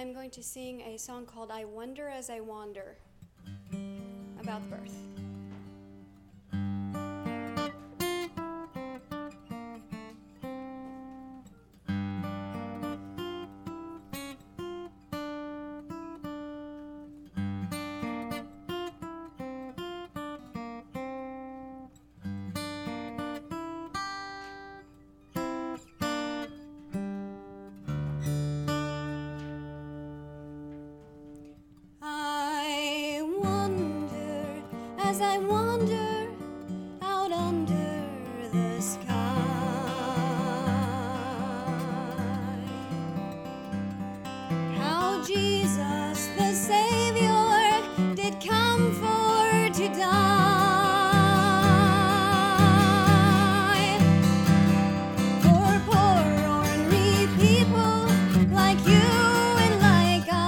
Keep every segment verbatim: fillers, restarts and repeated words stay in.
I'm going to sing a song called I Wonder as I Wander about birth. As I wander out under the sky, how Jesus the Savior did come for to die for poor ornery people like you and like I.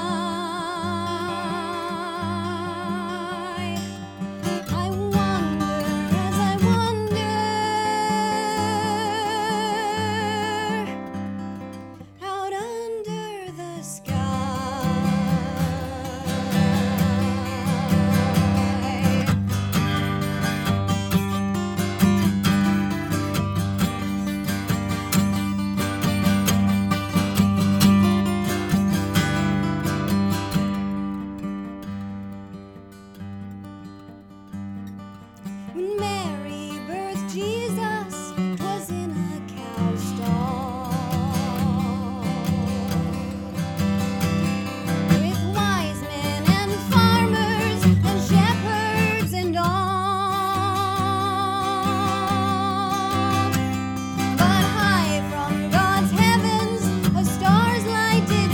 When Mary birthed Jesus, 'twas in a cow stall, with wise men and farmers and shepherds and all. But high from God's heavens a star's light did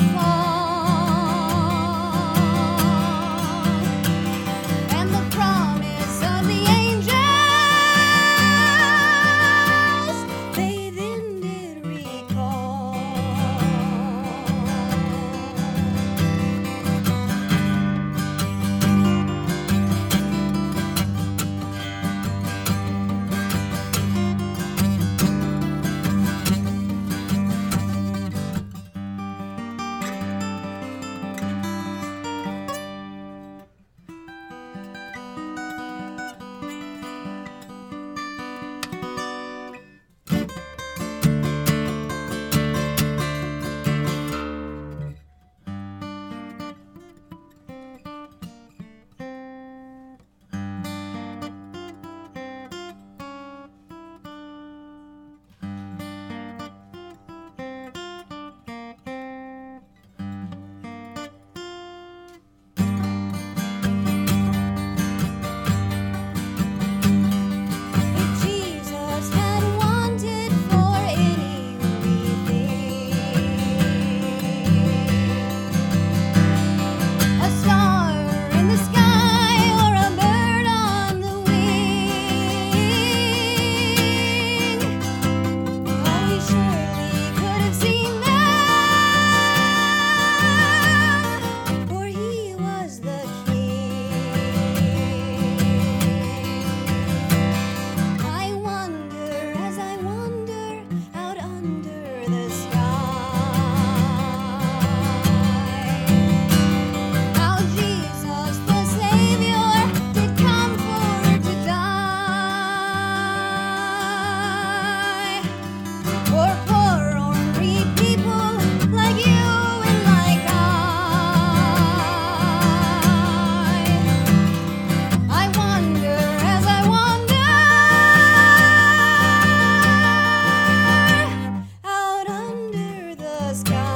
fall, and the promise of the angel sky.